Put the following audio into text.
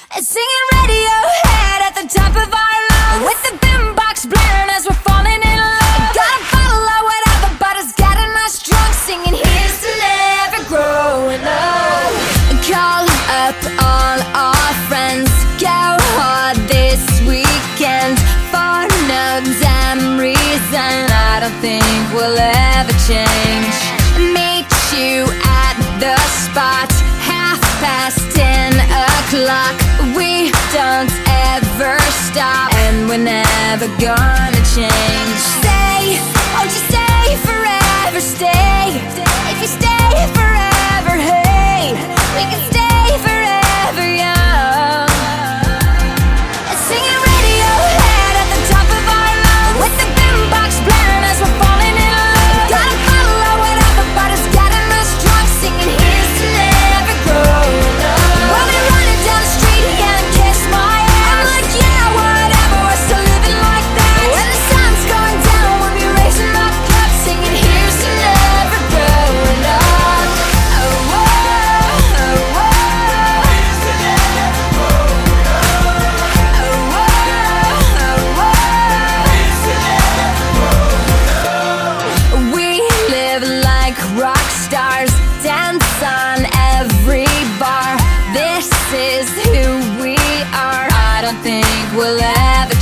Singing Radiohead at the top of our lungs, with the boombox blaring as we're falling in love. Got a bottle of whatever, but it's getting us drunk, singing here's to never growing up. Call up all our friends, go hard this weekend. For no damn reason, I don't think we'll ever change. Meet you at the spot, 10:30. We don't ever stop, and we're never gonna change. Stay, won't you stay forever, stay. If you stay forever, hey, we can stay forever young. Singing Radiohead at the top of our lungs, with the boombox blaring as we're falling in love. Got a bottle of whatever, but it's getting us drunk, singing here's to never growing up. We'll be running down the street and kiss my ass. I'm like, yeah, whatever, we're still living like that. When the sun's going down, we'll be raising our cups, singing here's to never growing up. Oh, whoa, oh, whoa. Here's to never growing up. Oh, whoa, oh, whoa. Here's to never growing up. We live like rock stars, dance on every bar. This is who we are. I don't think we'll ever